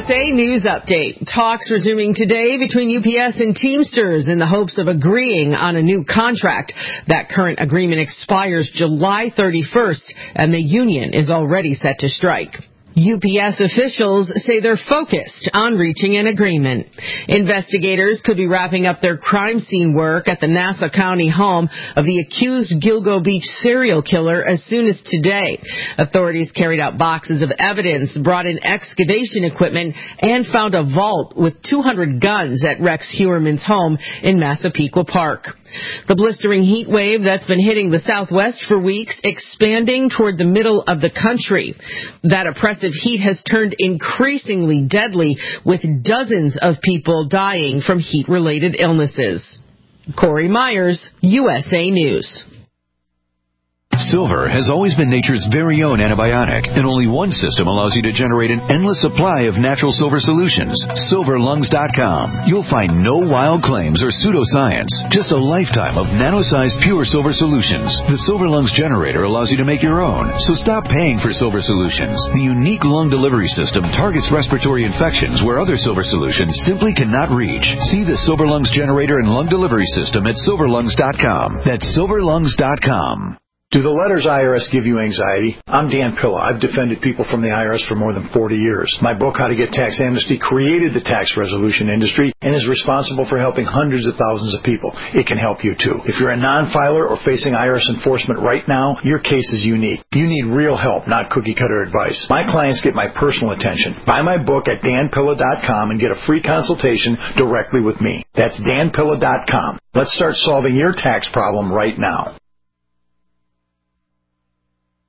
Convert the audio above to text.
USA News Update. Talks resuming today between UPS and Teamsters in the hopes of agreeing on a new contract. That current agreement expires July 31st, and the union is already set to strike. UPS officials say they're focused on reaching an agreement. Investigators could be wrapping up their crime scene work at the Nassau County home of the accused Gilgo Beach serial killer as soon as today. Authorities carried out boxes of evidence, brought in excavation equipment, and found a vault with 200 guns at Rex Heuermann's home in Massapequa Park. The blistering heat wave that's been hitting the Southwest for weeks expanding toward the middle of the country. That oppressive heat has turned increasingly deadly, with dozens of people dying from heat-related illnesses. Corey Myers, USA News. Silver has always been nature's very own antibiotic, and only one system allows you to generate an endless supply of natural silver solutions. SilverLungs.com. You'll find no wild claims or pseudoscience, just a lifetime of nano-sized pure silver solutions. The Silver Lungs generator allows you to make your own, so stop paying for silver solutions. The unique lung delivery system targets respiratory infections where other silver solutions simply cannot reach. See the Silver Lungs generator and lung delivery system at SilverLungs.com. That's SilverLungs.com. Do the letters IRS give you anxiety? I'm Dan Pilla. I've defended people from the IRS for more than 40 years. My book, How to Get Tax Amnesty, created the tax resolution industry and is responsible for helping hundreds of thousands of people. It can help you, too. If you're a non-filer or facing IRS enforcement right now, your case is unique. You need real help, not cookie-cutter advice. My clients get my personal attention. Buy my book at danpilla.com and get a free consultation directly with me. That's danpilla.com. Let's start solving your tax problem right now.